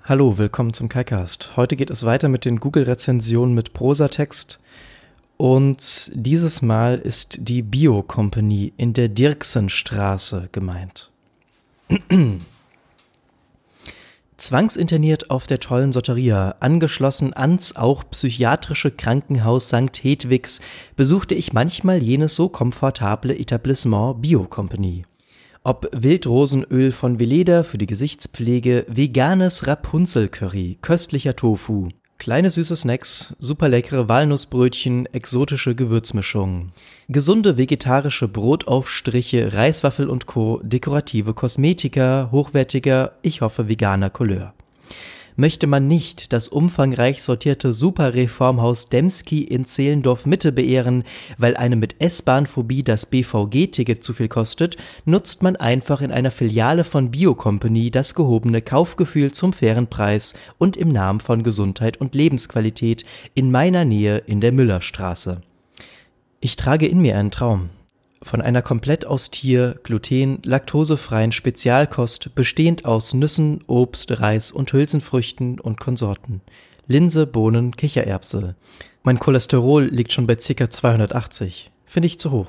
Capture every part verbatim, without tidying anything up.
Hallo, willkommen zum KaiCast. Heute geht es weiter mit den Google-Rezensionen mit Prosatext und dieses Mal ist die Bio-Company in der Dirksenstraße gemeint. Zwangsinterniert auf der tollen Soteria, angeschlossen ans auch psychiatrische Krankenhaus Sankt Hedwigs, besuchte ich manchmal jenes so komfortable Etablissement Bio-Company. Ob Wildrosenöl von Veleda für die Gesichtspflege, veganes Rapunzel-Curry, köstlicher Tofu, kleine süße Snacks, super leckere Walnussbrötchen, exotische Gewürzmischungen, gesunde vegetarische Brotaufstriche, Reiswaffel und Co., dekorative Kosmetika, hochwertiger, ich hoffe veganer Couleur. Möchte man nicht das umfangreich sortierte Superreformhaus Dembski in Zehlendorf-Mitte beehren, weil einem mit S-Bahn-Phobie das B V G-Ticket zu viel kostet, nutzt man einfach in einer Filiale von Bio-Company das gehobene Kaufgefühl zum fairen Preis und im Namen von Gesundheit und Lebensqualität in meiner Nähe in der Müllerstraße. Ich trage in mir einen Traum. Von einer komplett aus Tier-, gluten-, laktosefreien Spezialkost, bestehend aus Nüssen, Obst, Reis und Hülsenfrüchten und Konsorten. Linse, Bohnen, Kichererbse. Mein Cholesterol liegt schon bei ca. zweihundertachtzig. Finde ich zu hoch.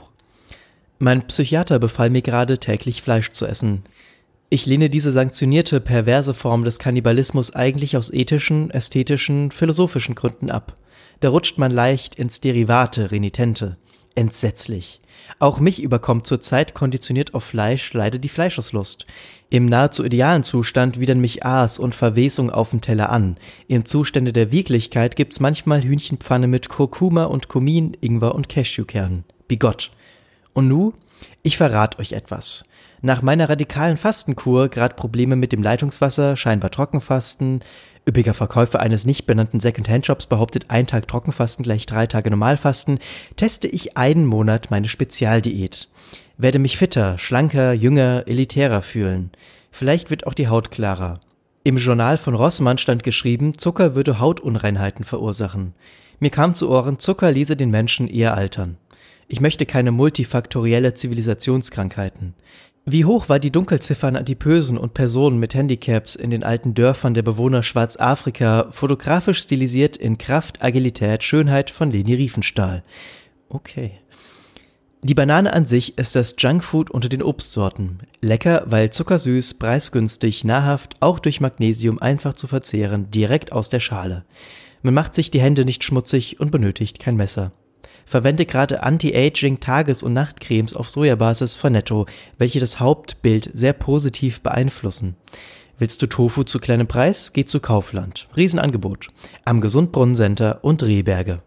Mein Psychiater befahl mir gerade, täglich Fleisch zu essen. Ich lehne diese sanktionierte, perverse Form des Kannibalismus eigentlich aus ethischen, ästhetischen, philosophischen Gründen ab. Da rutscht man leicht ins Derivate, Renitente. Entsetzlich. Auch mich überkommt zurzeit konditioniert auf Fleisch leider die Fleischeslust. Im nahezu idealen Zustand widern mich Aas und Verwesung auf dem Teller an. Im Zustande der Wirklichkeit gibt's manchmal Hühnchenpfanne mit Kurkuma und Kumin, Ingwer und Cashewkernen. Bigott. Und nu? Ich verrat euch etwas. Nach meiner radikalen Fastenkur, grad Probleme mit dem Leitungswasser, scheinbar Trockenfasten, üppiger Verkäufer eines nicht benannten Second-Hand-Shops behauptet, ein Tag Trockenfasten gleich drei Tage Normalfasten, teste ich einen Monat meine Spezialdiät. Werde mich fitter, schlanker, jünger, elitärer fühlen. Vielleicht wird auch die Haut klarer. Im Journal von Rossmann stand geschrieben, Zucker würde Hautunreinheiten verursachen. Mir kam zu Ohren, Zucker ließe den Menschen eher altern. Ich möchte keine multifaktorielle Zivilisationskrankheiten. Wie hoch war die Dunkelziffer an Adipösen und Personen mit Handicaps in den alten Dörfern der Bewohner Schwarzafrika, fotografisch stilisiert in Kraft, Agilität, Schönheit von Leni Riefenstahl. Okay. Die Banane an sich ist das Junkfood unter den Obstsorten. Lecker, weil zuckersüß, preisgünstig, nahrhaft, auch durch Magnesium einfach zu verzehren, direkt aus der Schale. Man macht sich die Hände nicht schmutzig und benötigt kein Messer. Verwende gerade Anti-Aging-Tages- und Nachtcremes auf Sojabasis von Netto, welche das Hauptbild sehr positiv beeinflussen. Willst du Tofu zu kleinem Preis? Geh zu Kaufland. Riesenangebot. Am Gesundbrunnen Center und Rehberge.